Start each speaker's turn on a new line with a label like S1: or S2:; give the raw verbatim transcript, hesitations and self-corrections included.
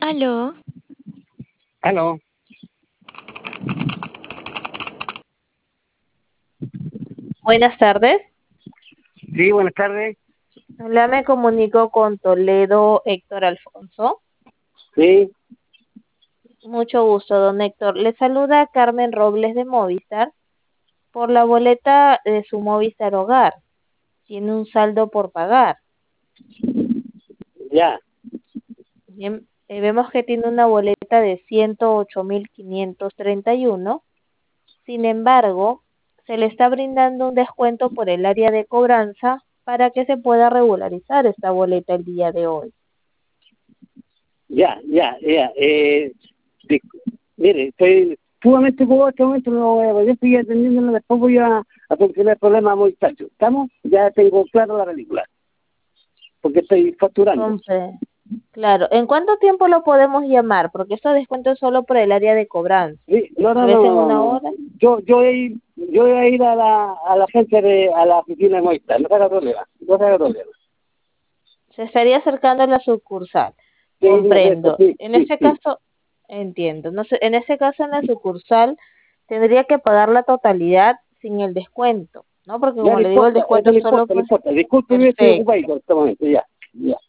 S1: Aló,
S2: Aló,
S3: Buenas tardes.
S2: sí, buenas tardes.
S3: Hola, me comunico con Toledo Héctor Alfonso.
S2: Sí,
S3: Mucho gusto, don Héctor. Le saluda Carmen Robles de Movistar por la boleta de su Movistar Hogar. Tiene un saldo por pagar.
S2: ya,
S3: Bien, eh, vemos que tiene una boleta de ciento ocho mil quinientos treinta y uno. Sin embargo, se le está brindando un descuento por el área de cobranza para que se pueda regularizar esta boleta el día de hoy.
S2: ya, ya, ya. Eh, di- mire, estoy sumamente ocupado en este momento, no voy a poder seguir atendiéndolo, después voy a, a solucionar el problema muy tacho. ¿Estamos? Ya tengo claro la película, porque estoy facturando.
S3: Compre- Claro, ¿en cuánto tiempo lo podemos llamar? Porque estos descuentos es solo por el área de cobranza.
S2: Sí, no,
S3: Tal
S2: no,
S3: vez
S2: no,
S3: en
S2: no,
S3: una
S2: no.
S3: hora.
S2: Yo, yo voy a ir, yo voy a ir a la, a la agencia de, a la oficina de Movistar, no se haga problema, no se haga problema.
S3: Se estaría acercando a la sucursal.
S2: Sí, no es eso,
S3: Comprendo.
S2: sí,
S3: En
S2: sí,
S3: ese
S2: sí.
S3: caso, entiendo. No sé, en ese caso, en la sucursal tendría que pagar la totalidad sin el descuento, ¿no? Porque
S2: Ya
S3: como
S2: no
S3: le digo, el
S2: importa, eso
S3: descuento
S2: no
S3: es solo
S2: importa, no
S3: pues
S2: importa. Discúlpeme, estoy
S3: perfecto.
S2: ocupado en este momento, ya, ya.